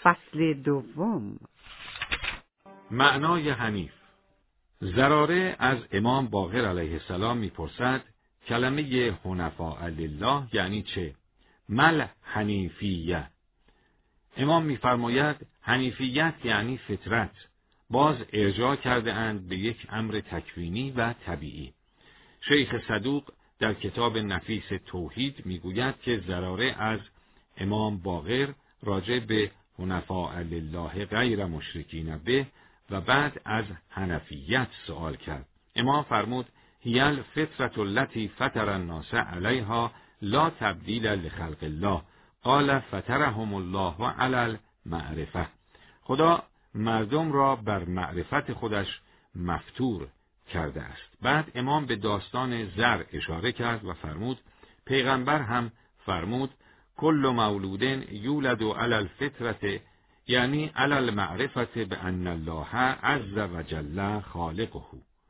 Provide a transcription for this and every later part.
فصل دوم. معنای حنیف. زراره از امام باقر علیه السلام میپرسد کلمه حنفاء لله یعنی چه؟ مل حنیفیه. امام میفرماید حنیفیت یعنی فطرت. باز ارجاع کرده اند به یک امر تکوینی و طبیعی. شیخ صدوق در کتاب نفیس توحید میگوید که زراره از امام باقر راجع به حنفاء لله غیر مشرکین به و بعد از حنفیت سوال کرد. امام فرمود هی الفطرة التي فطر الناس علیها لا تبدیل لخلق الله قال فطرهم الله علی المعرفة. خدا مردم را بر معرفت خودش مفطور کرده است. بعد امام به داستان زر اشاره کرد و فرمود پیغمبر هم فرمود کل مولود یولد علی الفطرة یعنی علی المعرفة بأن الله عز وجل خالقه.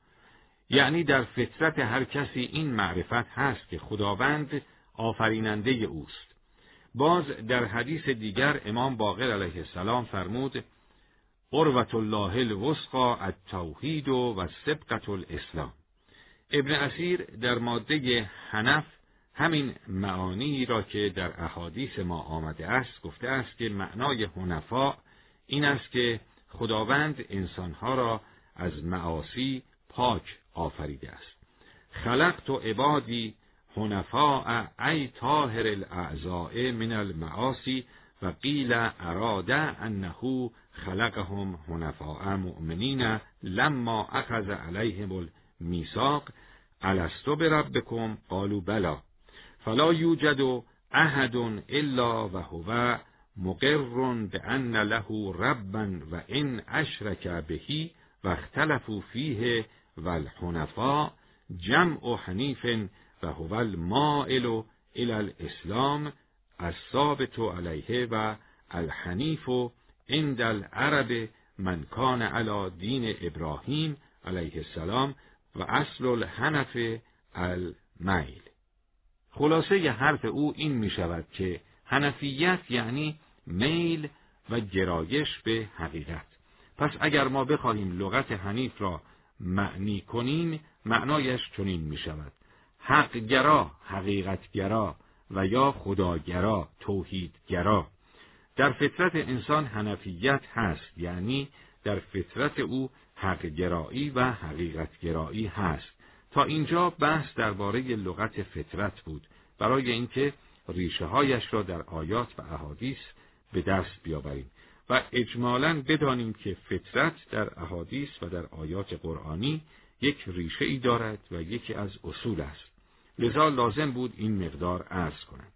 یعنی در فطرت هر کسی این معرفت هست که خداوند آفریننده اوست. باز در حدیث دیگر امام باقر علیه السلام فرمود عروة الله الوثقی التوحید و سبقة الاسلام. ابن اثیر در ماده حنف همین معانی را که در احادیث ما آمده است گفته است که معنای حنفاء این است که خداوند انسانها را از معاصی پاک آفریده است. خلقت عبادی حنفاء ای طاهر الاعضاء من المعاصی و قیل اراد انه خلقهم حنفاء مؤمنین لما اخذ علیهم المیثاق الستو بربکم قالوا بلی فلا یوجد احد الا وهو مقر بان له ربا و ان اشرک به و اختلفوا فیه والحنفاء جمع حنیف و هو المائل الی الاسلام الثابت علیه و الحنیف عند العرب من کان علی دین ابراهیم علیه السلام و اصل الحنف المیل. خلاصه ی حرف او این می شود که حنفیت یعنی میل و گرایش به حقیقت. پس اگر ما بخواهیم لغت حنیف را معنی کنیم معنایش چنین می شود حقگرا، حقیقتگرا و یا خداگرا، توحیدگرا. در فطرت انسان حنفیت هست، یعنی در فطرت او حقگرایی و حقیقتگرایی هست. تا اینجا بحث درباره لغت فطرت بود برای اینکه ریشه هایش را در آیات و احادیث به دست بیاوریم و اجمالاً بدانیم که فطرت در احادیث و در آیات قرآنی یک ریشه ای دارد و یکی از اصول است. لذا لازم بود این مقدار عرض کنم.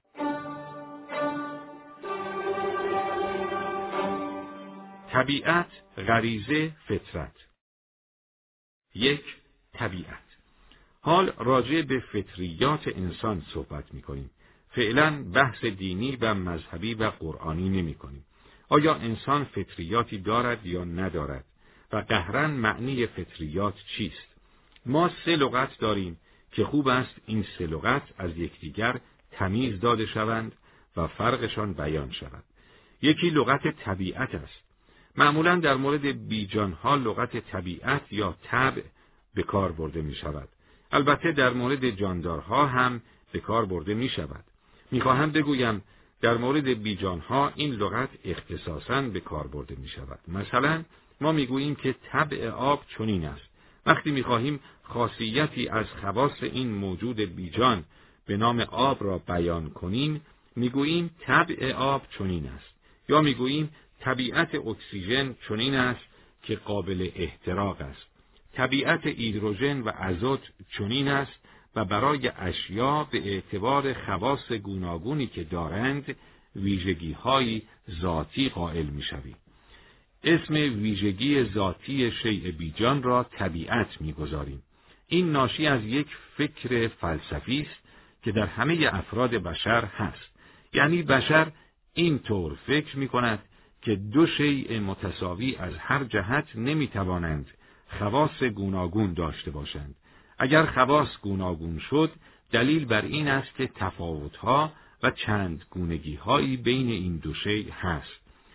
طبیعت، غریزه، فطرت. 1. طبیعت. حال راجع به فطریات انسان صحبت می‌کنیم. فعلا بحث دینی و مذهبی و قرآنی نمی‌کنیم. آیا انسان فطریاتی دارد یا ندارد و قهراً معنی فطریات چیست؟ ما 3 لغت داریم که خوب است این 3 لغت از یکدیگر تمیز داده شوند و فرقشان بیان شود. یکی لغت طبیعت است. معمولاً در مورد بیجانها لغت طبیعت یا طبع به کار برده می شود. البته در مورد جاندارها هم به کار برده می شود. میخواهم بگویم در مورد بیجانها این لغت اختصاصاً به کار برده می شود. مثلا ما میگوییم که طبع آب چنین است. وقتی میخواهیم خاصیتی از خواص این موجود بیجان به نام آب را بیان کنیم میگوییم طبع آب چنین است، یا میگوییم طبیعت اکسیژن چنین است که قابل احتراق است. طبیعت هیدروژن و ازوت چنین است و برای اشیا به اعتبار خواص گوناگونی که دارند ویژگی‌های ذاتی قائل می‌شویم. اسم ویژگی ذاتی شیء بیجان را طبیعت می‌گذاریم. این ناشی از یک فکر فلسفی است که در همه افراد بشر هست. یعنی بشر اینطور فکر می‌کند که 2 شیء متساوی از هر جهت نمی‌توانند خواص گوناگون داشته باشند. اگر خواص گوناگون شد دلیل بر این است که تفاوت‌ها و چند گونگی‌هایی بین این 2 شیء هست.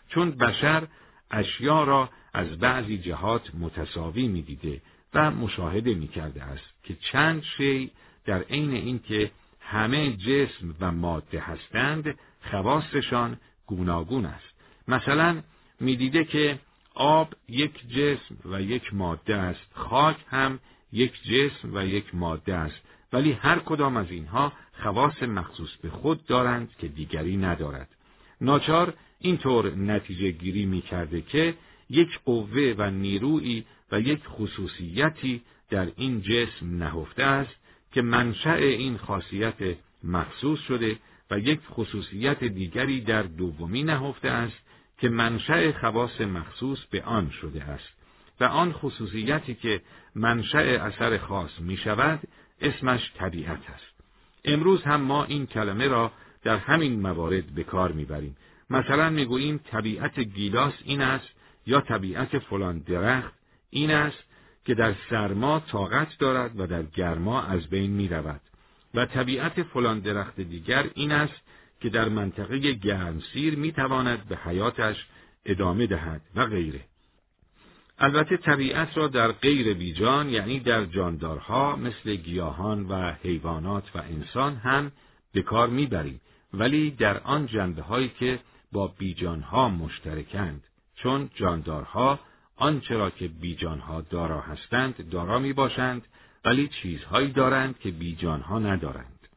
چون بشر اشیا را از بعضی جهات متساوی می‌دیده و مشاهده می‌کرده است که چند شیء در عین اینکه همه جسم و ماده هستند خواصشان گوناگون است. مثلا می‌دیده که آب یک جسم و یک ماده است، خاک هم یک جسم و یک ماده است، ولی هر کدام از اینها خواص مخصوص به خود دارند که دیگری ندارد. ناچار اینطور نتیجه گیری می کرده که یک قوه و نیرویی و یک خصوصیتی در این جسم نهفته است که منشأ این خاصیت مخصوص شده و یک خصوصیت دیگری در دومی نهفته است که منشأ خواص مخصوص به آن شده است و آن خصوصیتی که منشأ اثر خاص می شود اسمش طبیعت است. امروز هم ما این کلمه را در همین موارد به کار میبریم. مثلا میگوییم طبیعت گیلاس این است یا طبیعت فلان درخت این است که در سرما طاقت دارد و در گرما از بین میرود و طبیعت فلان درخت دیگر این است که در منطقه گرمسیر میتواند به حیاتش ادامه دهد و غیره. البته طبیعت را در غیر بیجان یعنی در جاندارها مثل گیاهان و حیوانات و انسان هم به کار میبریم، ولی در آن جنبه‌هایی که با بیجانها مشترکند، چون جاندارها آنچه را که بیجانها دارا هستند دارا میباشند، ولی چیزهایی دارند که بیجانها ندارند.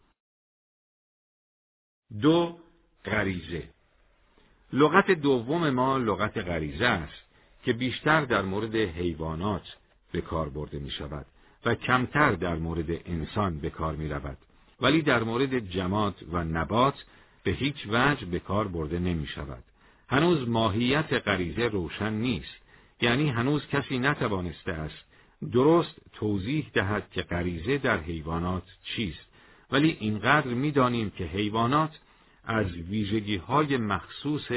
2. غریزه. لغت دوم ما لغت غریزه است که بیشتر در مورد حیوانات به کار برده می شود و کمتر در مورد انسان به کار می رود، ولی در مورد جماد و نبات به هیچ وجه به کار برده نمی شود. هنوز ماهیت غریزه روشن نیست، یعنی هنوز کسی نتوانسته است درست توضیح دهد که غریزه در حیوانات چیست، ولی اینقدر می دانیم که حیوانات از ویژگی‌های مخصوص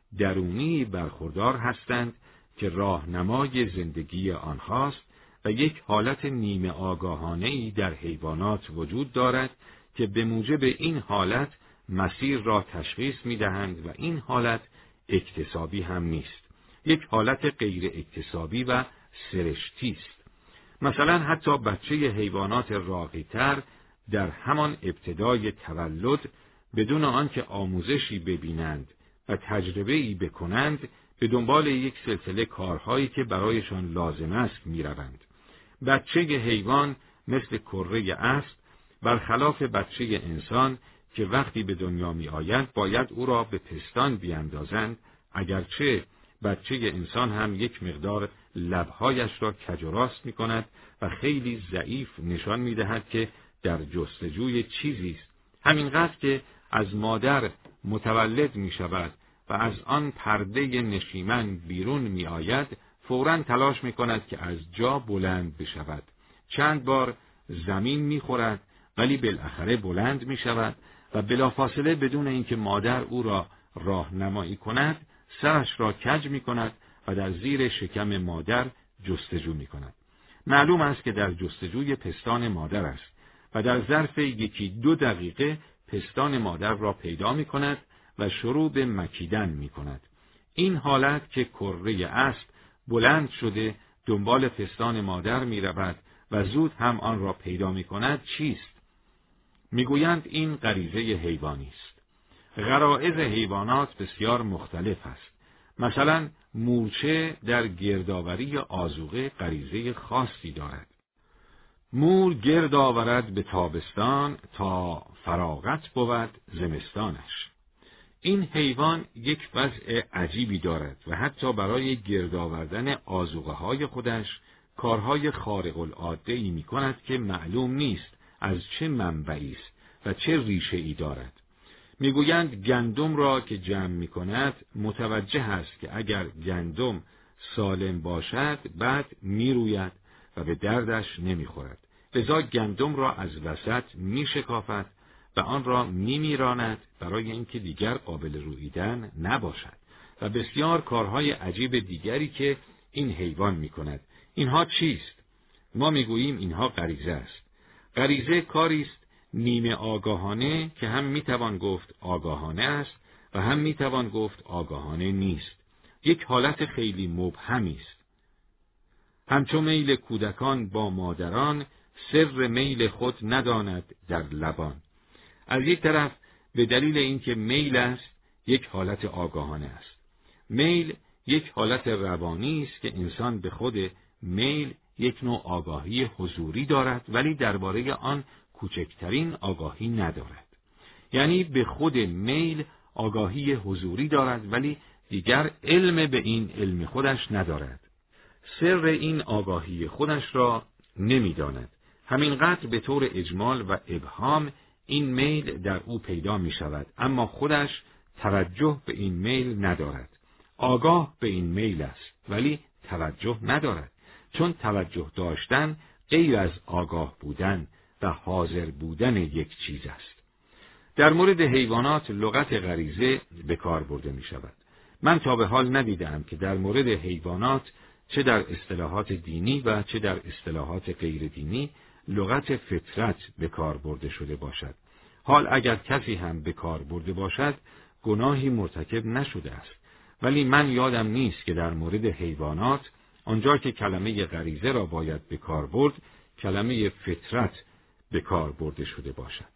درونی برخوردار هستند که راهنمای زندگی آنهاست و یک حالت نیمه آگاهانه‌ای در حیوانات وجود دارد که به موجب این حالت مسیر را تشخیص می‌دهند و این حالت اکتسابی هم نیست. یک حالت غیر اکتسابی و سرشتی است. مثلا حتی بچه حیوانات راقی‌تر در همان ابتدای تولد بدون آنکه آموزشی ببینند و تجربه‌ای بکنند به دنبال یک سلسله کارهایی که برایشان لازم است می‌روند. بچه حیوان مثل کره اسب برخلاف بچه انسان که وقتی به دنیا می‌آید باید او را به پستان بیاندازند، اگرچه بچه انسان هم یک مقدار لب‌هایش را کج و راست می‌کند و خیلی ضعیف نشان می‌دهد که در جستجوی چیزی است، همینقدر که از مادر متولد می‌شود و از آن پرده نشیمن بیرون می آید، فوراً تلاش می کند که از جا بلند بشود. چند بار زمین می خورد ولی بالاخره بلند می شود و بلافاصله بدون اینکه مادر او را راهنمایی کند، سرش را کج می کند و در زیر شکم مادر جستجو می کند. معلوم است که در جستجوی پستان مادر است و در ظرف 1-2 دقیقه پستان مادر را پیدا می کند و شروع به مکیدن می کند. این حالت که کره اسب بلند شده دنبال پستان مادر می رود و زود هم آن را پیدا می کند چیست؟ می گویند این غریزه حیوانی است. غرایز حیوانات بسیار مختلف است. مثلا مورچه در گردآوری آذوقه غریزه خاصی دارد. مور گرد آورد به تابستان تا فراغت بود زمستانش. این حیوان یک وضع عجیبی دارد و حتی برای گرد آوردن آذوقه‌های خودش کارهای خارق العاده‌ای می‌کند که معلوم نیست از چه منبعی است و چه ریشه‌ای دارد. می‌گویند گندم را که جمع می‌کند متوجه است که اگر گندم سالم باشد بعد می‌روید و به دردش نمی‌خورد. لذا گندم را از وسط می‌شکافد و آن را می‌میراند برای اینکه دیگر قابل روییدن نباشد و بسیار کارهای عجیب دیگری که این حیوان می‌کند. اینها چیست؟ ما می‌گوییم اینها غریزه است. غریزه کاری است نیمه آگاهانه که هم می‌توان گفت آگاهانه است و هم می‌توان گفت آگاهانه نیست. یک حالت خیلی مبهمی است. همچو میل کودکان با مادران، سر میل خود نداند در لبان. از یک طرف به دلیل اینکه میل است یک حالت آگاهانه است. میل یک حالت روانی است که انسان به خود میل یک نوع آگاهی حضوری دارد، ولی درباره آن کوچکترین آگاهی ندارد. یعنی به خود میل آگاهی حضوری دارد، ولی دیگر علم به این علم خودش ندارد. سر این آگاهی خودش را نمی‌داند. همینقدر به طور اجمال و ابهام این میل در او پیدا می شود، اما خودش توجه به این میل ندارد. آگاه به این میل است، ولی توجه ندارد، چون توجه داشتن غیر از آگاه بودن و حاضر بودن یک چیز است. در مورد حیوانات لغت غریزه به کار برده می شود. من تا به حال ندیدم که در مورد حیوانات چه در اصطلاحات دینی و چه در اصطلاحات غیر دینی لغت فطرت به کار برده شده باشد. حال اگر کسی هم به کار برده باشد گناهی مرتکب نشده است، ولی من یادم نیست که در مورد حیوانات آنجا که کلمه غریزه را باید به کار برد کلمه فطرت به کار برده شده باشد.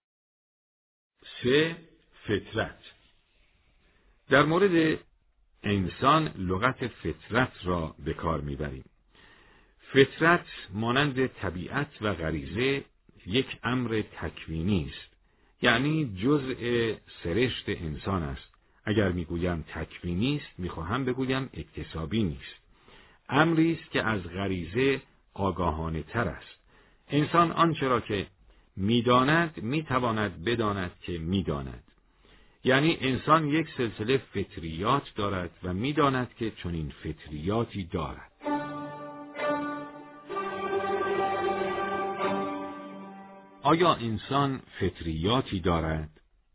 3. فطرت. در مورد انسان لغت فطرت را به کار میبریم. فطرت مانند طبیعت و غریزه یک امر تکوینی است، یعنی جزء سرشت انسان است. اگر میگویم تکوینی است میخواهم بگویم اکتسابی نیست. امری است که از غریزه آگاهانه تر است. انسان آنچه را که میداند میتواند بداند که میداند. یعنی انسان یک سلسله فطریات دارد و میداند که چنین فطریاتی دارد. آیا انسان فطریاتی دارد؟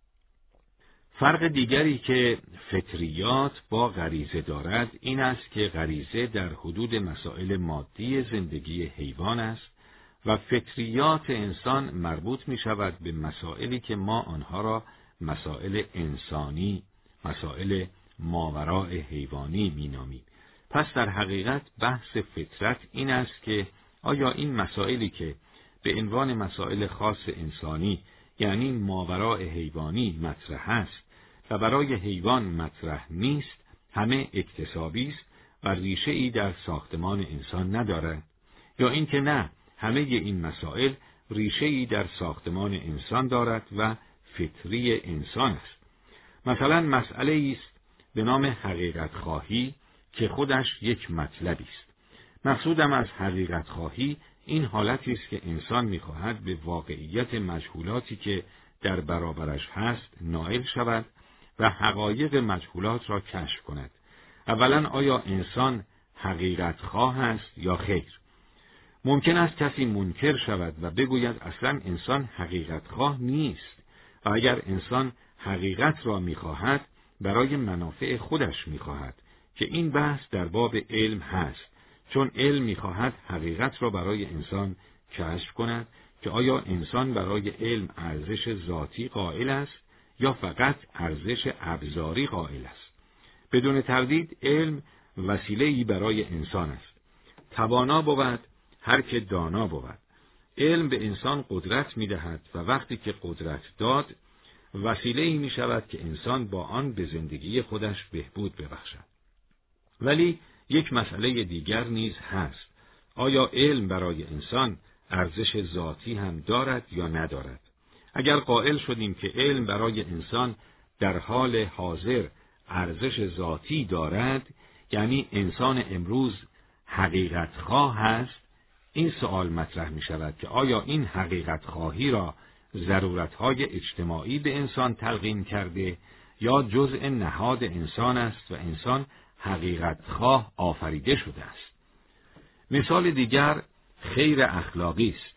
فرق دیگری که فطریات با غریزه دارد این است که غریزه در حدود مسائل مادی زندگی حیوان است و فطریات انسان مربوط می شود به مسائلی که ما آنها را مسائل انسانی، مسائل ماوراء حیوانی می نامیم. پس در حقیقت بحث فطرت این است که آیا این مسائلی که به عنوان مسائل خاص انسانی یعنی ماوراء حیوانی مطرح است و برای حیوان مطرح نیست همه اکتسابی است و ریشه ای در ساختمان انسان ندارد، یا اینکه نه همه این مسائل ریشه ای در ساختمان انسان دارد و فطری انسان است. مثلا مسئله است به نام حقیقت خواهی که خودش یک مطلبی است. مقصودم از حقیقت خواهی این حالتی است که انسان می‌خواهد به واقعیت مجهولاتی که در برابرش هست نائل شود و حقایق مجهولات را کشف کند. اولا آیا انسان حقیقت خواه است یا خیر؟ ممکن است کسی منکر شود و بگوید اصلا انسان حقیقت خواه نیست و اگر انسان حقیقت را می‌خواهد برای منافع خودش می‌خواهد که این بحث در باب علم هست، چون علم می‌خواهد حقیقت را برای انسان کشف کند که آیا انسان برای علم ارزش ذاتی قائل است یا فقط ارزش ابزاری قائل است. بدون تردید علم وسیله‌ای برای انسان است. توانا بود هر که دانا بود. علم به انسان قدرت می‌دهد و وقتی که قدرت داد وسیله‌ای می‌شود که انسان با آن به زندگی خودش بهبود ببخشد. ولی یک مسئله دیگر نیز هست. آیا علم برای انسان ارزش ذاتی هم دارد یا ندارد؟ اگر قائل شدیم که علم برای انسان در حال حاضر ارزش ذاتی دارد، یعنی انسان امروز حقیقت خواه است، این سوال مطرح می شود که آیا این حقیقت خواهی را ضرورتهای اجتماعی به انسان تلقین کرده یا جزء نهاد انسان است و انسان حقیقت خواه آفریده شده است. مثال دیگر خیر اخلاقی است.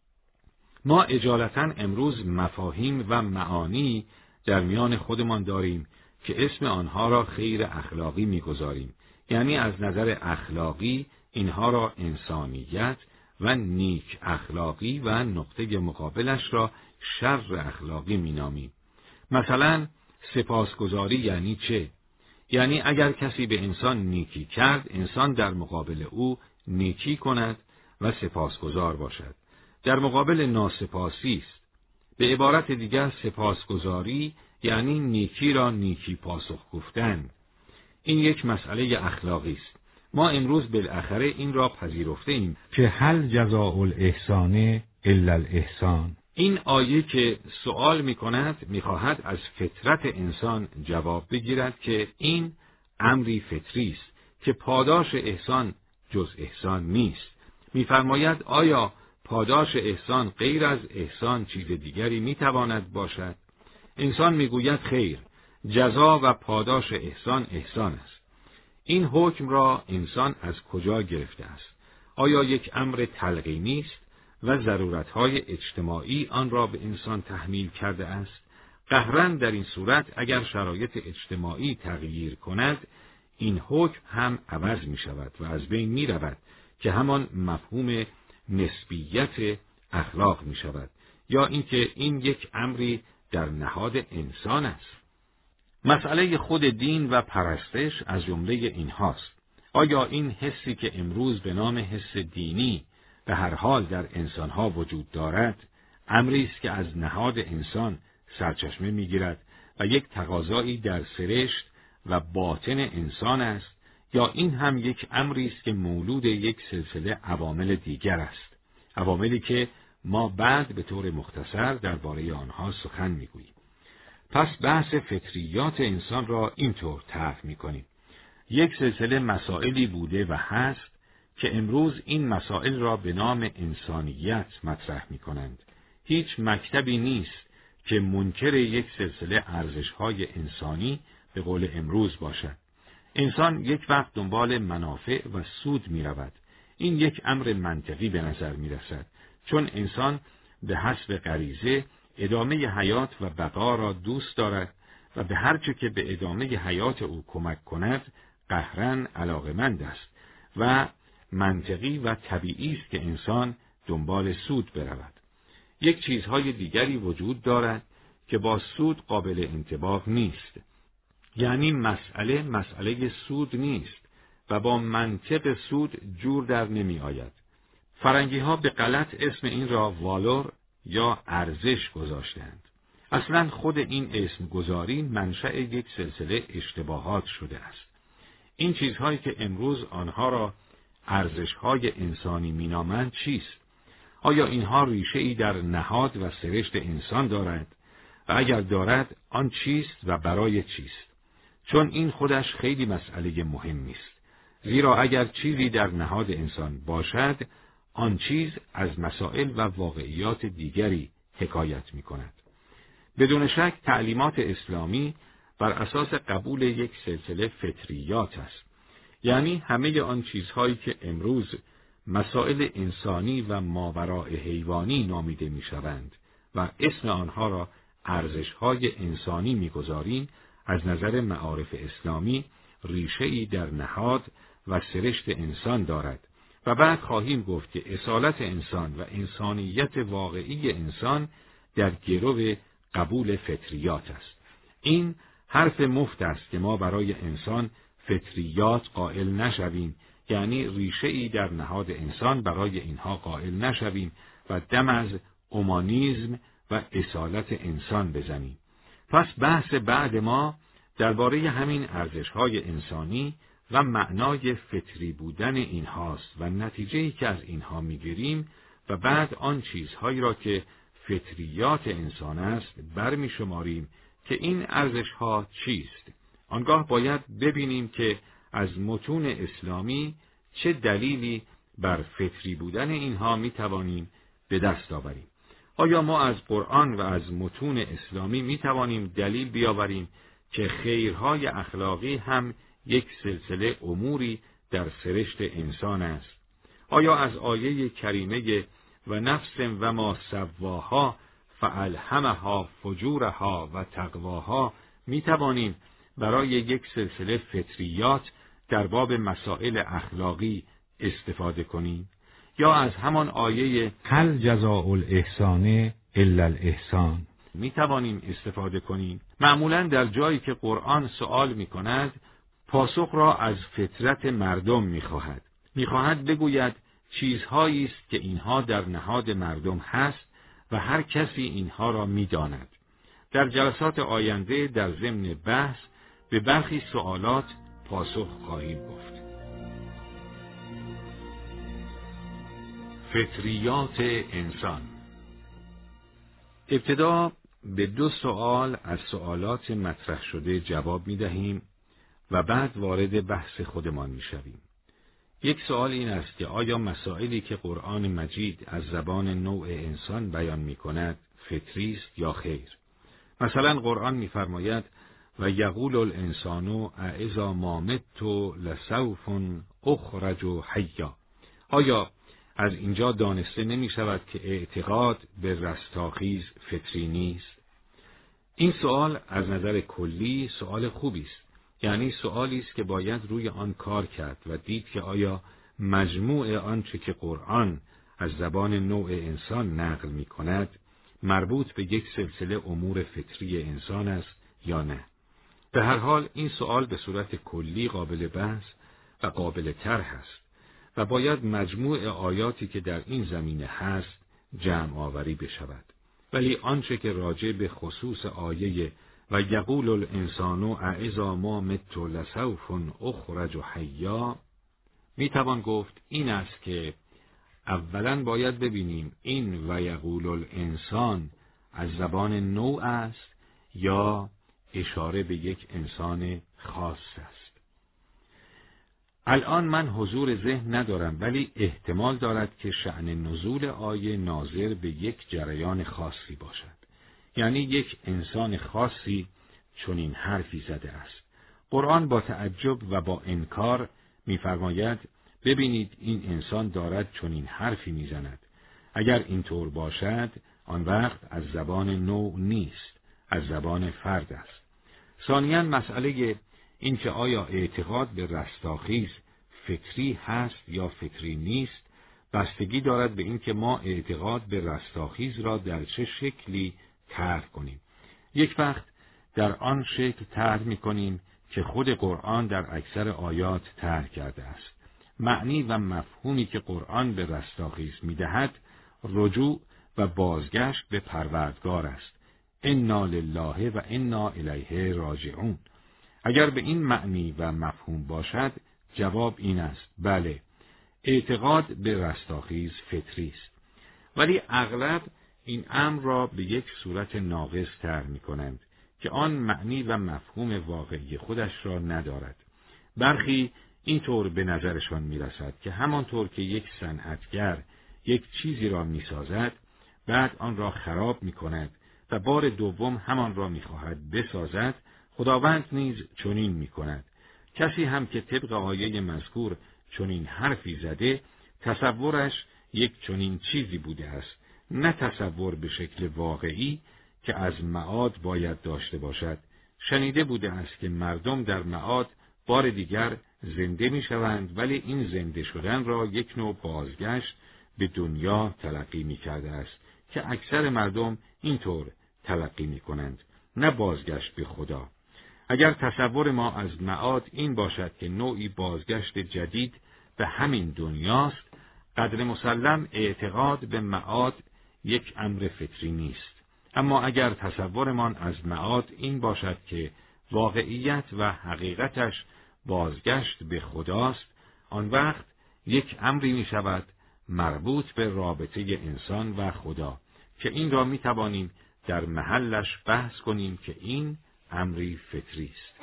ما اجالتا امروز مفاهیم و معانی در میان خودمان داریم که اسم آنها را خیر اخلاقی می‌گذاریم، یعنی از نظر اخلاقی اینها را انسانیت و نیک اخلاقی و نقطه مقابلش را شر اخلاقی می‌نامیم. مثلا سپاسگزاری یعنی چه؟ یعنی اگر کسی به انسان نیکی کرد، انسان در مقابل او نیکی کند و سپاسگزار باشد. در مقابل ناسپاسی است. به عبارت دیگر سپاسگزاری یعنی نیکی را نیکی پاسخ گفتن. این یک مسئله اخلاقی است. ما امروز بالاخره این را پذیرفته ایم که هل جزاء الاحسان الا الاحسان. این آیه که سوال می‌خواهد از فطرت انسان جواب بگیرد که این امری فطری است که پاداش احسان جز احسان نیست. می‌فرماید آیا پاداش احسان غیر از احسان چیز دیگری می‌تواند باشد؟ انسان می‌گوید خیر، جزا و پاداش احسان احسان است. این حکم را انسان از کجا گرفته است؟ آیا یک امر تلقینی است و ضرورت‌های اجتماعی آن را به انسان تحمیل کرده است؟ قهراً در این صورت اگر شرایط اجتماعی تغییر کند، این حکم هم عوض می‌شود و از بین می‌رود که همان مفهوم نسبیت اخلاق می‌شود، یا اینکه این یک امری در نهاد انسان است. مسئله خود دین و پرستش از جمله اینهاست. آیا این حسی که امروز به نام حس دینی به هر حال در انسانها وجود دارد، امری است که از نهاد انسان سرچشمه می‌گیرد و یک تقاضایی در سرشت و باطن انسان است، یا این هم یک امری است که مولود یک سلسله عوامل دیگر است، عواملی که ما بعد به طور مختصر درباره آنها سخن می‌گوییم. پس بحث فطریات انسان را اینطور طرح می‌کنیم. یک سلسله مسائلی بوده و هست که امروز این مسائل را به نام انسانیت مطرح می‌کنند. هیچ مکتبی نیست که منکر یک سلسله ارزش‌های انسانی به قول امروز باشد. انسان یک وقت دنبال منافع و سود می‌رود. این یک امر منطقی به نظر می‌رسد، چون انسان به حسب غریزه ادامه حیات و بقا را دوست دارد و به هر چه که به ادامه حیات او کمک کند قهراً علاقه‌مند است و منطقی و طبیعی است که انسان دنبال سود برود. یک چیزهای دیگری وجود دارد که با سود قابل انطباق نیست. یعنی مسئله سود نیست و با منطق سود جور در نمی آید. فرنگی ها به غلط اسم این را والور یا ارزش گذاشتند. اصلا خود این اسم گذاری منشأ یک سلسله اشتباهات شده است. این چیزهایی که امروز آنها را ارزش‌های انسانی مینامند چیست؟ آیا اینها ریشه‌ای در نهاد و سرشت انسان دارد؟ و اگر دارد آن چیست و برای چیست؟ چون این خودش خیلی مسئله مهمی است. زیرا اگر چیزی در نهاد انسان باشد، آن چیز از مسائل و واقعیات دیگری حکایت می‌کند. بدون شک تعلیمات اسلامی بر اساس قبول یک سلسله فطریات است. یعنی همه آن چیزهایی که امروز مسائل انسانی و ماوراء حیوانی نامیده می‌شوند و اسم آنها را ارزش‌های انسانی می‌گذاریم، از نظر معارف اسلامی ریشه‌ای در نهاد و سرشت انسان دارد و بعد خواهیم گفت که اصالت انسان و انسانیت واقعی انسان در گرو قبول فطریات است. این حرف مفت است که ما برای انسان فطریات قائل نشویم، یعنی ریشه‌ای در نهاد انسان برای اینها قائل نشویم و دم از اومانیسم و اصالت انسان بزنیم. پس بحث بعد ما درباره همین ارزش‌های انسانی و معنای فطری بودن اینهاست و نتیجه‌ای که از اینها می‌گیریم و بعد آن چیزهایی را که فطریات انسان است برمی‌شماریم که این ارزش‌ها چیست. آنگاه باید ببینیم که از متون اسلامی چه دلیلی بر فطری بودن اینها می‌توانیم به دست آوریم. آیا ما از قرآن و از متون اسلامی می‌توانیم دلیل بیاوریم که خیرهای اخلاقی هم یک سلسله اموری در سرشت انسان است؟ آیا از آیه کریمه و نفس و ما سواها فالهمها فجورها و تقواها میتوانیم برای یک سلسله فطریات در باب مسائل اخلاقی استفاده کنیم؟ یا از همان آیه هل جزاء الاحسان الا الاحسان میتوانیم استفاده کنیم؟ معمولاً در جایی که قرآن سوال میکند پاسخ را از فطرت مردم می‌خواهد. می‌خواهد بگوید چیزهایی است که اینها در نهاد مردم هست و هر کسی اینها را می‌داند. در جلسات آینده در ضمن بحث به برخی سوالات پاسخ خواهیم گفت. فطریات انسان. ابتدا به 2 سوال از سوالات مطرح شده جواب می‌دهیم و بعد وارد بحث خودمان می‌شویم. یک سوال این است که آیا مسائلی که قرآن مجید از زبان نوع انسان بیان می‌کند فطری است یا خیر؟ مثلا قرآن می‌فرماید و یقول الانسان اذا ما مت لسوف اخرج حیا. آیا از اینجا دانسته نمی‌شود که اعتقاد به رستاخیز فطری نیست؟ این سوال از نظر کلی سوال خوبی است. یعنی سوالی است که باید روی آن کار کرد و دید که آیا مجموع آنچه که قرآن از زبان نوع انسان نقل می‌کند مربوط به یک سلسله امور فطری انسان است یا نه. به هر حال این سوال به صورت کلی قابل بحث و قابل طرح است و باید مجموع آیاتی که در این زمینه هست جمع آوری بشود. ولی آنچه که راجع به خصوص آیه و یقول الانسان اذا ما مت لسوف اخرج حیا میتوان گفت این است که اولا باید ببینیم این و یقول الانسان از زبان نوع است یا اشاره به یک انسان خاص است. الان من حضور ذهن ندارم ولی احتمال دارد که شأن نزول آیه ناظر به یک جریان خاصی باشد. یعنی یک انسان خاصی چنین حرفی زده است. قرآن با تعجب و با انکار می‌فرماید ببینید این انسان دارد چنین حرفی می‌زند. اگر اینطور باشد آن وقت از زبان نوع نیست، از زبان فرد است. ثانیاً مسئله این که آیا اعتقاد به رستاخیز فطری هست یا فطری نیست بستگی دارد به این که ما اعتقاد به رستاخیز را در چه شکلی طرح کنیم. یک وقت در آن شکل طرح می‌کنیم که خود قرآن در اکثر آیات طرح کرده است. معنی و مفهومی که قرآن به رستاخیز می‌دهد رجوع و بازگشت به پروردگار است. انا لله و انا الیه راجعون. اگر به این معنی و مفهوم باشد جواب این است بله، اعتقاد به رستاخیز فطری است. ولی اغلب این امر را به یک صورت ناقص طرح می‌کنند که آن معنی و مفهوم واقعی خودش را ندارد. برخی اینطور به نظرشان می‌رسد که همانطور که یک صنعتگر یک چیزی را می‌سازد بعد آن را خراب می‌کند و بار دوم همان را می‌خواهد بسازد، خداوند نیز چنین می‌کند. کسی هم که طبق آیه مذکور چنین حرفی زده تصورش یک چنین چیزی بوده است، نه تصور به شکل واقعی که از معاد باید داشته باشد. شنیده بوده است که مردم در معاد بار دیگر زنده می‌شوند ولی این زنده شدن را یک نوع بازگشت به دنیا تلقی می‌کرده است که اکثر مردم اینطور تلقی می‌کنند، نه بازگشت به خدا. اگر تصور ما از معاد این باشد که نوعی بازگشت جدید به همین دنیاست، قدر مسلم اعتقاد به معاد یک امر فطری نیست. اما اگر تصورمان از معاد این باشد که واقعیت و حقیقتش بازگشت به خداست، آن وقت یک امری می شود مربوط به رابطه انسان و خدا که این را می توانیم در محلش بحث کنیم که این امری فطری است.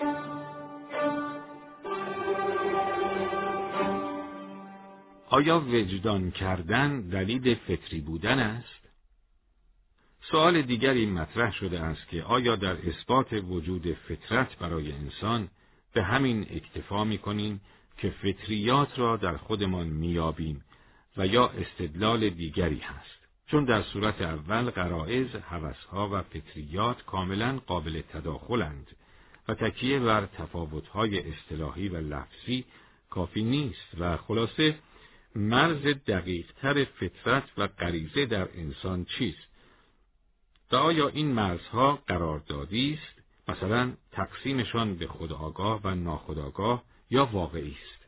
آیا وجدان کردن دلیل فطری بودن است؟ سوال دیگری مطرح شده است که آیا در اثبات وجود فطرت برای انسان به همین اکتفا می‌کنیم که فطریات را در خودمان می‌یابیم و یا استدلال دیگری هست؟ چون در صورت اول غرایز، هوس‌ها و فطریات کاملاً قابل تداخلند و تکیه بر تفاوت‌های اصطلاحی و لفظی کافی نیست و خلاصه مرز دقیق‌تر فطرت و غریزه در انسان چیست؟ و آیا این مرزها قراردادی است مثلا تقسیمشان به خودآگاه و ناخودآگاه یا واقعی است.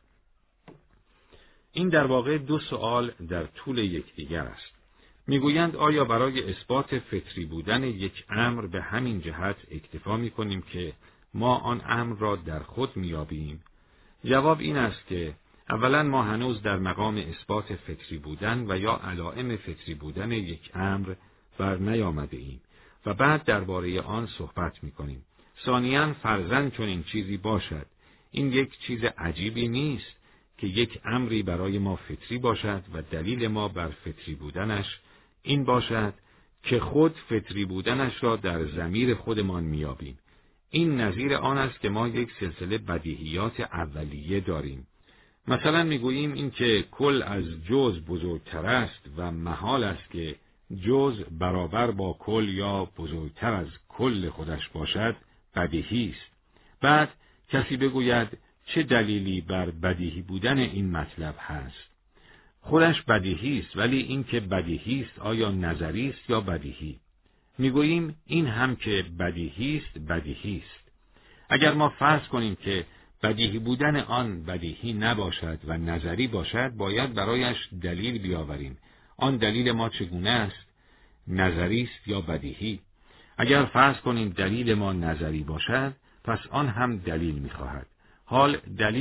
این در واقع دو سوال در طول یکدیگر است. میگویند آیا برای اثبات فطری بودن یک امر به همین جهت اکتفا میکنیم که ما آن امر را در خود میابیم؟ جواب این است که اولا ما هنوز در مقام اثبات فطری بودن و یا علائم فطری بودن یک امر بر نیامده ایم و بعد درباره آن صحبت میکنیم. ثانیاً فرضاً چون این چیزی باشد، این یک چیز عجیبی نیست که یک امری برای ما فطری باشد و دلیل ما بر فطری بودنش این باشد که خود فطری بودنش را در ضمیر خودمان میابیم. این نظیر آن است که ما یک سلسله بدیهیات اولیه داریم. مثلا میگوییم این که کل از جزء بزرگتر است و محال است که جزء برابر با کل یا بزرگتر از کل خودش باشد بدیهی است. بعد کسی بگوید چه دلیلی بر بدیهی بودن این مطلب هست؟ خودش بدیهی است، ولی این که بدیهی است آیا نظری است یا بدیهی؟ میگوییم این هم که بدیهی است بدیهی است. اگر ما فرض کنیم که بدیهی بودن آن بدیهی نباشد و نظری باشد، باید برایش دلیل بیاوریم. آن دلیل ما چگونه است؟ نظری است یا بدیهی؟ اگر فرض کنیم دلیل ما نظری باشد، پس آن هم دلیل می‌خواهد. حال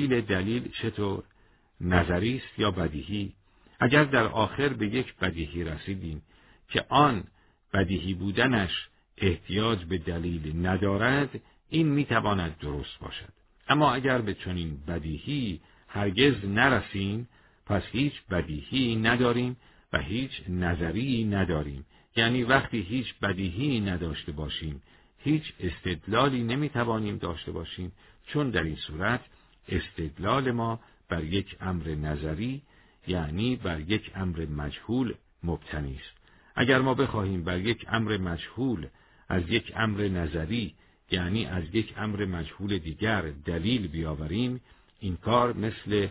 دلیل چطور؟ نظری است یا بدیهی؟ اگر در آخر به یک بدیهی رسیدیم که آن بدیهی بودنش احتیاج به دلیل ندارد، این میتواند درست باشد. اما اگر به چنین بدیهی هرگز نرسیم، پس هیچ بدیهی نداریم و هیچ نظری نداریم. یعنی وقتی هیچ بدیهی نداشته باشیم، هیچ استدلالی نمیتوانیم داشته باشیم، چون در این صورت استدلال ما بر یک امر نظری، یعنی بر یک امر مجهول مبتنی است. اگر ما بخواهیم بر یک امر مجهول از یک امر نظری، یعنی از یک امر مجهول دیگر دلیل بیاوریم، این کار مثل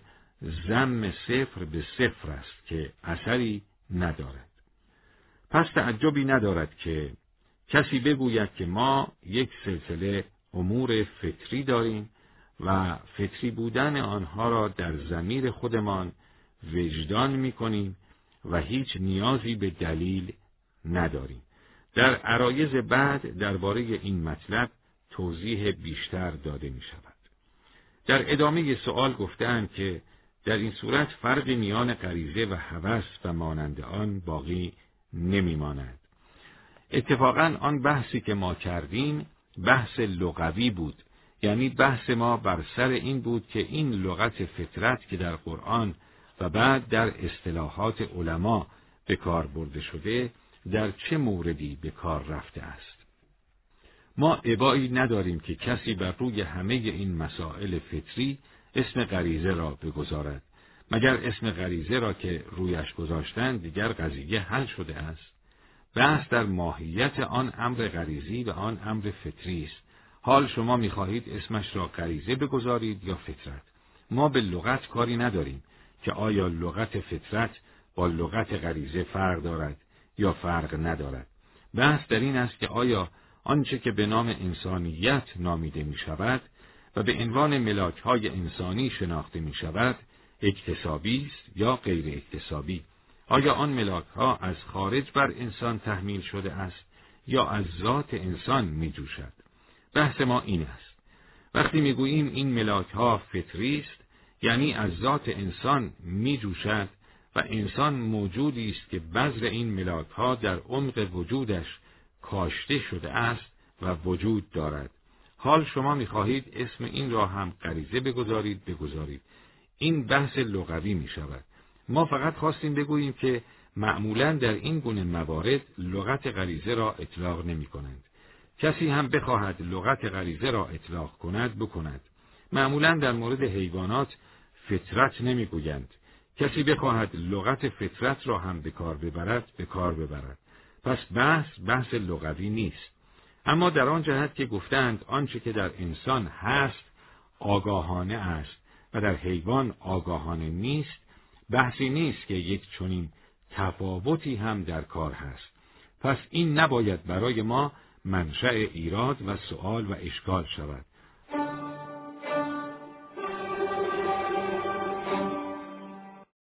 ضم صفر به صفر است که اثری ندارد. پس تعجبی ندارد که کسی بگوید که ما یک سلسله امور فطری داریم و فطری بودن آنها را در ضمیر خودمان وجدان می‌کنیم و هیچ نیازی به دلیل نداریم. در عرایض بعد درباره این مطلب توضیح بیشتر داده می‌شود. در ادامه سوال گفتند که در این صورت فرقی میان غریزه و هوس و مانند آن باقی نمی‌ماند. اتفاقاً آن بحثی که ما کردیم بحث لغوی بود، یعنی بحث ما بر سر این بود که این لغت فطرت که در قرآن و بعد در اصطلاحات علما به کار برده شده در چه موردی به کار رفته است. ما ابایی نداریم که کسی بر روی همه این مسائل فطری اسم غریزه را بگذارد، مگر اسم غریزه را که رویش گذاشتند دیگر قضیه حل شده است. بحث در ماهیت آن امر غریزی و آن امر فطری است. حال شما می‌خواهید اسمش را غریزه بگذارید یا فطرت. ما به لغت کاری نداریم که آیا لغت فطرت با لغت غریزه فرق دارد یا فرق ندارد. بحث در این است که آیا آنچه که به نام انسانیت نامیده می شود و به عنوان ملاک‌های انسانی شناخته می شود اکتسابی است یا غیر اکتسابی. آیا آن ملاک‌ها از خارج بر انسان تحمیل شده است یا از ذات انسان می جوشد؟ بحث ما این است. وقتی می گوییم این ملاک‌ها فطری است، یعنی از ذات انسان می جوشد و انسان موجودی است که بذر این ملاک‌ها در عمق وجودش کاشته شده است و وجود دارد. حال شما می‌خواهید اسم این را هم غریزه بگذارید. این بحث لغوی می‌شود. ما فقط خواستیم بگوییم که معمولاً در این گونه موارد لغت غریزه را اطلاق نمی‌کنند. کسی هم بخواهد لغت غریزه را اطلاق کند بکند. معمولاً در مورد حیوانات فطرت نمی‌گویند. کسی بخواهد لغت فطرت را هم به کار ببرد. پس بحث لغوی نیست. اما در آن جهت که گفتند آنچه که در انسان هست آگاهانه است و در حیوان آگاهانه نیست، بحثی نیست که یک چنین تفاوتی هم در کار هست. پس این نباید برای ما منشأ ایراد و سؤال و اشکال شود.